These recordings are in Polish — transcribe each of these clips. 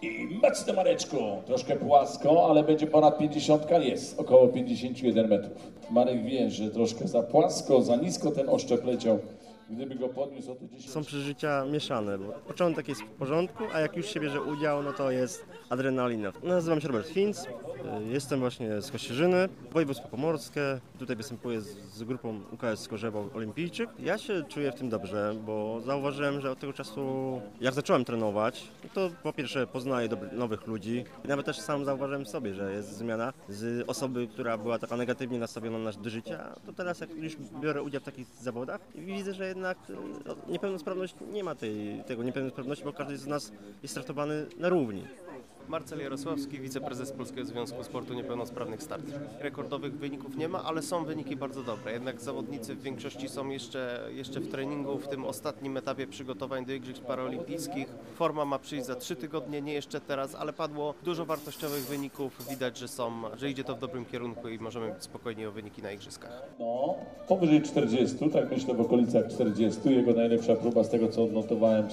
I mocno Mareczku, troszkę płasko, ale będzie ponad 50, jest około 51 metrów. Marek wie, że troszkę za płasko, za nisko ten oszczep leciał. Gdyby go podniósł o to 10... Są przeżycia mieszane, bo początek jest w porządku, a jak już się bierze udział, no to jest adrenalina. Nazywam się Robert Hinz, jestem właśnie z Kościerzyny, województwo pomorskie. Tutaj występuję z grupą UKS Skorzewo Olimpijczyk. Ja się czuję w tym dobrze, bo zauważyłem, że od tego czasu, jak zacząłem trenować, to po pierwsze poznaję nowych ludzi. I nawet też sam zauważyłem w sobie, że jest zmiana z osoby, która była taka negatywnie nastawiona do życia, to teraz jak już biorę udział w takich zawodach i widzę, że jednak niepełnosprawność nie ma tego niepełnosprawności, bo każdy z nas jest traktowany na równi. Marcel Jarosławski, wiceprezes Polskiego Związku Sportu Niepełnosprawnych Start. Rekordowych wyników nie ma, ale są wyniki bardzo dobre. Jednak zawodnicy w większości są jeszcze w treningu, w tym ostatnim etapie przygotowań do Igrzysk Paraolimpijskich. Forma ma przyjść za 3 tygodnie, nie jeszcze teraz, ale padło dużo wartościowych wyników. Widać, że idzie to w dobrym kierunku i możemy być spokojni o wyniki na Igrzyskach. No, powyżej 40, tak myślę w okolicach 40. Jego najlepsza próba z tego co odnotowałem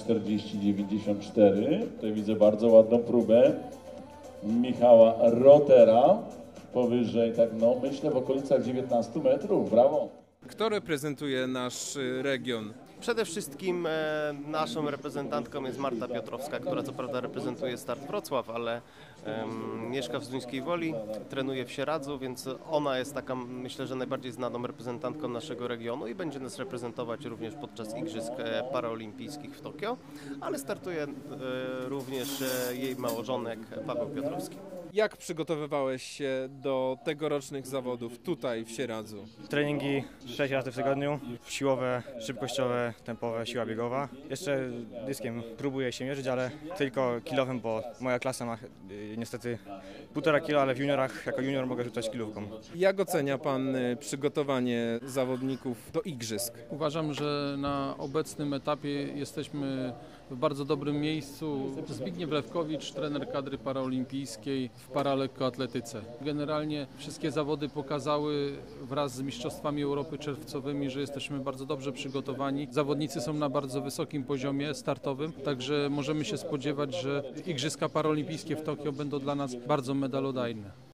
40,94. Tutaj widzę bardzo ładną próbę Michała Rotera, powyżej, tak no, myślę w okolicach 19 metrów, brawo. Kto reprezentuje nasz region? Przede wszystkim naszą reprezentantką jest Marta Piotrowska, która co prawda reprezentuje Start Wrocław, ale mieszka w Zduńskiej Woli, trenuje w Sieradzu, więc ona jest taka, myślę, że najbardziej znaną reprezentantką naszego regionu i będzie nas reprezentować również podczas Igrzysk Paraolimpijskich w Tokio, ale startuje również jej małżonek Paweł Piotrowski. Jak przygotowywałeś się do tegorocznych zawodów tutaj w Sieradzu? Treningi 6 razy w tygodniu, siłowe, szybkościowe, tempowe, siła biegowa. Jeszcze dyskiem próbuję się mierzyć, ale tylko kilowym, bo moja klasa ma niestety 1,5 kg, ale w juniorach jako junior mogę rzucać kilówką. Jak ocenia Pan przygotowanie zawodników do Igrzysk? Uważam, że na obecnym etapie jesteśmy w bardzo dobrym miejscu. Zbigniew Lewkowicz, trener kadry paraolimpijskiej w paralekkoatletyce. Generalnie wszystkie zawody pokazały wraz z Mistrzostwami Europy czerwcowymi, że jesteśmy bardzo dobrze przygotowani. Zawodnicy są na bardzo wysokim poziomie startowym, także możemy się spodziewać, że Igrzyska Paraolimpijskie w Tokio będą dla nas bardzo medalodajne.